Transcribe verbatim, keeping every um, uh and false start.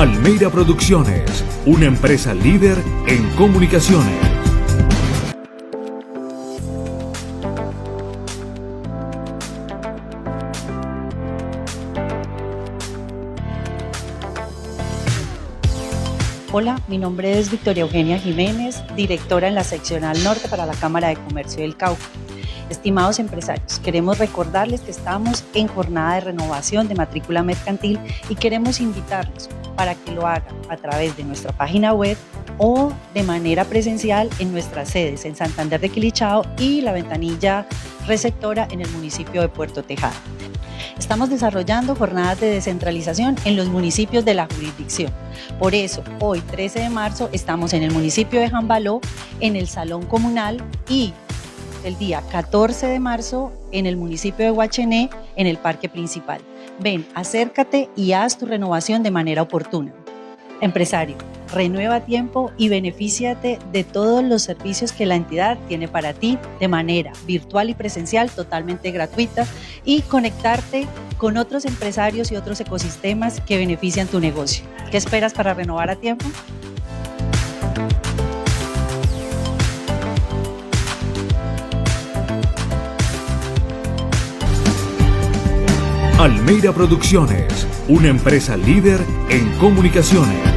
Almeida Producciones, una empresa líder en comunicaciones. Hola, mi nombre es Victoria Eugenia Jiménez, directora en la seccional norte para la Cámara de Comercio del Cauca. Estimados empresarios, queremos recordarles que estamos en jornada de renovación de matrícula mercantil y queremos invitarlos para que lo hagan a través de nuestra página web o de manera presencial en nuestras sedes en Santander de Quilichao y la ventanilla receptora en el municipio de Puerto Tejada. Estamos desarrollando jornadas de descentralización en los municipios de la jurisdicción. Por eso, hoy trece de marzo estamos en el municipio de Jambaló, en el Salón Comunal, y el día catorce de marzo en el municipio de Guachené, en el Parque Principal. Ven, acércate y haz tu renovación de manera oportuna. Empresario, renueva a tiempo y benefíciate de todos los servicios que la entidad tiene para ti de manera virtual y presencial, totalmente gratuita, y conectarte con otros empresarios y otros ecosistemas que benefician tu negocio. ¿Qué esperas para renovar a tiempo? Almeida Producciones, una empresa líder en comunicaciones.